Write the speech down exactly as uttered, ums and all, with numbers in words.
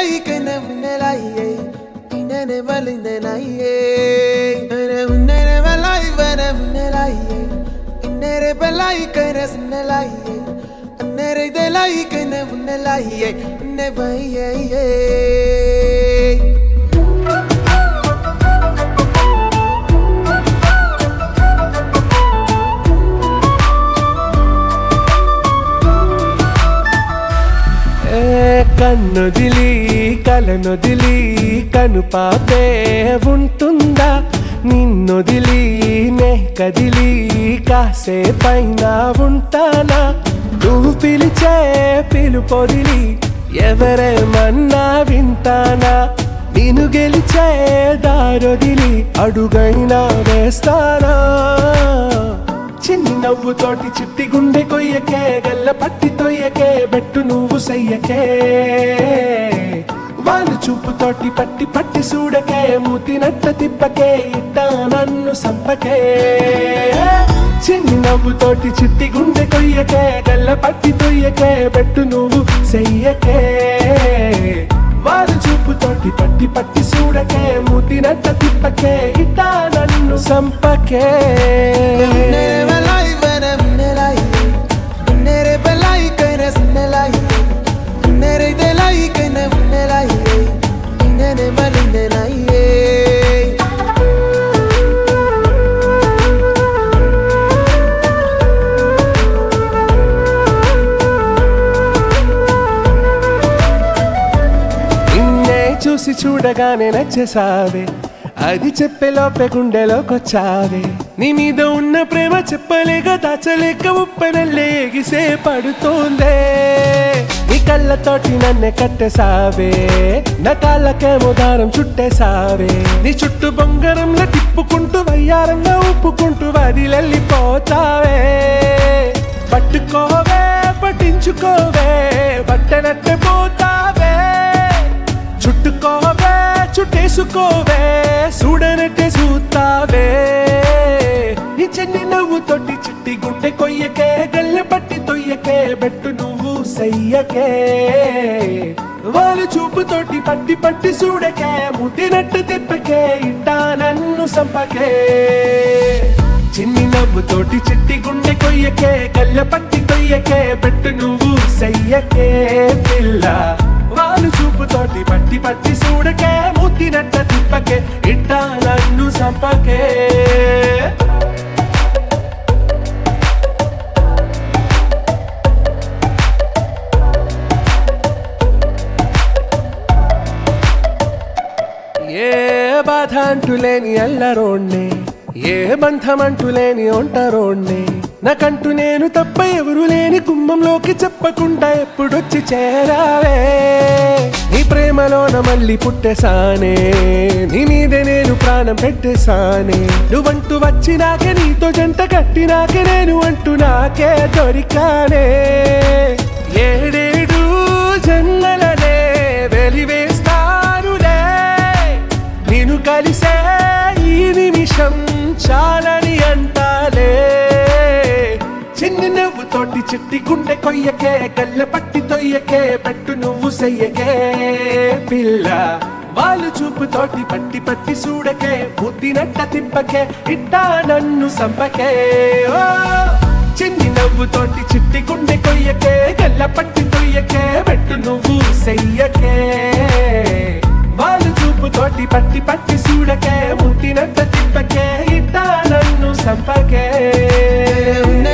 like and never like never in the night never like never like never like never like never like never like never కన్నొదిలి కలనొదిలి కను పాపే ఉంటుందా నిన్నొదిలి నే కదిలి కాసేపైనా ఉంటానా నువ్వు పిలిచే పిలుపొదిలి ఎవరేమన్నా వింటానా నేను గెలిచే దారొదిలి అడుగైనా వేస్తానా చిన్ని నవ్వుతోటి చిట్టి గుండె కొయ్యకే గల్ల పట్టి తొయ్యకే బెట్టు నువ్వు సయ్యకే వాళ్ళు చూపుతోటి పట్టి పట్టి చూడకే మూతినట్ట తిప్పకే ఇట్టా నన్ను సంపకే చిన్ని నవ్వుతోటి చిట్టి గుండె కొయ్యకే గల్ల పట్టి తొయ్యకే బెట్టు నువ్వు సయ్యకే వాళ్ళు చూపుతోటి పట్టి పట్టి చూడకే మూతినట్ట తిప్పకే ఇట్టా నన్ను సంపకే చూసి చూడగానే నచ్చేసావే అది చెప్పేలోపే గుండెలోకొచ్చావే నీ మీద ఉన్న ప్రేమ చెప్పలేక దాచలేక ఉప్పెనల్లే ఎగిసే పడుతోందే నీ కళ్ళతోటి నన్నే కట్టేసావే నా కాళ్ళకేమో దారం చుట్టేసావే నీ చుట్టూ బొంగరంలో తిప్పుకుంటూ వయ్యారంగా ఉప్పుకుంటూ వదిలెళ్ళిపోతావే పట్టుకోవే పట్టించుకోవే పట్టనట్టే పోతావే చుట్టుకోవే చుట్టేసుకోవే చూడనట్టే చూస్తావే నీ చెన్ని నవ్వుతోటి చిట్టి గుండె కొయ్యకే గల్లె పట్టి తొయ్యకే బెట్టు నువ్వు సయ్యకే వాళ్ళు చూపుతోటి పట్టి పట్టి చూడకే ముద్దినట్టు తిప్పకే ఇట్టా నన్ను సంపకే చిన్ని నవ్వుతోటి చిట్టి గుండె కొయ్యకే గల్లె పట్టి తొయ్యకే బెట్టు నువ్వు సయ్యకే పిల్ల వాళ్ళు చూపుతోటి పట్టి పట్టి చూడకే ముద్దినట్ట తిప్పకే ఇట్టా నన్ను సంపకే ఏ బాధ అంటులేని అల్లరోణ్ణే ఏ బంధం అంటులేని ఒంటరోణ్ణే నాకంటూ నేను తప్ప ఎవరు లేని గుమ్మంలోకి చెప్పకుండా ఎప్పుడొచ్చి చేరావే నీ ప్రేమలోన మళ్ళీ పుట్టేసానే నీ మీదే నేను ప్రాణం పెట్టేసానే నువ్వంటూ వచ్చినాకే నీతో జంట కట్టినాకే నేను అంటూ నాకే దొరికానే ఏడేడు జన్మలనే వెలివేస్తానులే నేను కలిసే ఈ నిమిషం చాలని అంటాలే చిన్ని నవ్వుతోటి చిట్టి గుండె కొయ్యకే గల్ల పట్టి తొయ్యకే బెట్టు నువ్వు సయ్యకే పిల్ల వాళ్ళు చూపుతోటి పట్టి పట్టి చూడకే ముద్దినట్ట తిప్పకే ఇట్టా నన్ను సంపకే ఓ చిన్ని నవ్వుతోటి చిట్టి గుండె కొయ్యకే గల్ల పట్టి తొయ్యకే బెట్టు నువ్వు సయ్యకే వాళ్ళు చూపుతోటి పట్టి పట్టి చూడకే ముద్దినట్ట తిప్పకే ఇట్టా నన్ను సంపకే